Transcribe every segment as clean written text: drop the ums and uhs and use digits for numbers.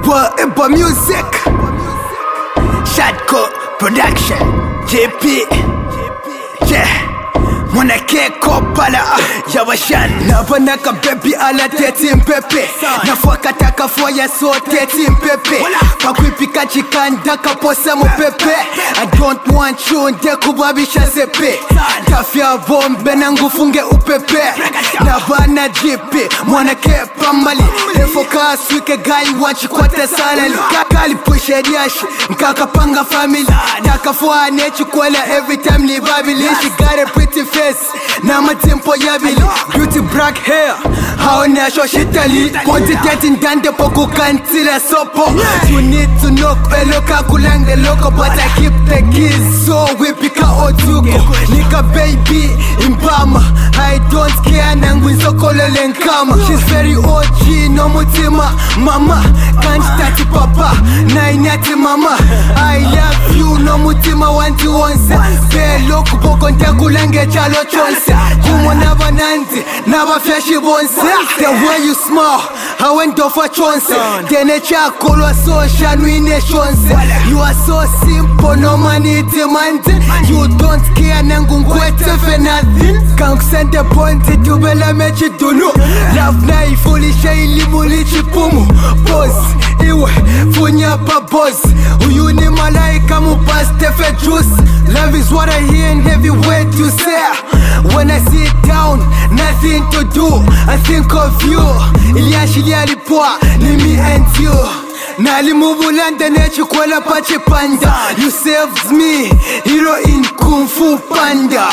Boa Music, Shadco Production, JP, yeah. Mwana keko pala Yawashan Nabanaka baby ala teti mpepe Nafuaka taka foya so teti mpepe Pakwipika chikanda kaposa mpepe I don't want you ndeku babisha sepe Tafia bombe na ngufunge upepe Nabana jipi mwana kepa mali Lefoka swike gai wachi kwa tesalali Kakali pushe diashi Nkakapanga family Nakafuwa nechi kwela every time li babili She got a pretty face na matempo yabili beauty black hair haone shoshitali quantity ndande poko kantila sopo you need to knock beloka kulange loko but I keep the keys so we pick out otuko nika baby imbama I don't care nangu nsokolele nkama she's very OG no mutima mama can't start papa na inyati mama I love you no mutima wanti onse belo kuboko ntakulange chalo chonse kumona bananzi nabafyashi bonse the way you smile hawendo fa chonse dene chakolwa so shanwine chonse you are so simple no money demand you don't care nangu ngwete for nothing can't send the point to bela mechi dunu love na ifulisha ilimuli chipumu boss iwe funya pa boss uyu ni malaika mupaste fe juice love is what I hear in every word you say. When I sit down, nothing to do, I think of you. Iliashilia lipoa, ni me and you. Nalimubulanda nechukwela pache panda. You saved me, hero in Kung Fu Panda.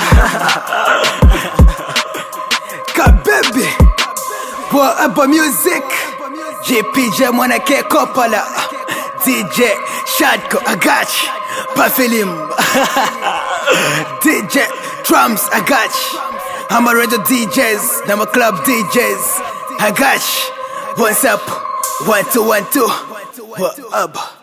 Kabebe, Boa Music, JPJ mwana keko pala. DJ Shadco, I got you. Pafilim DJ Drums, I got you. I'm a radio DJs, I'm a club DJs, I got you. What's up? 1 2 1 2. What up?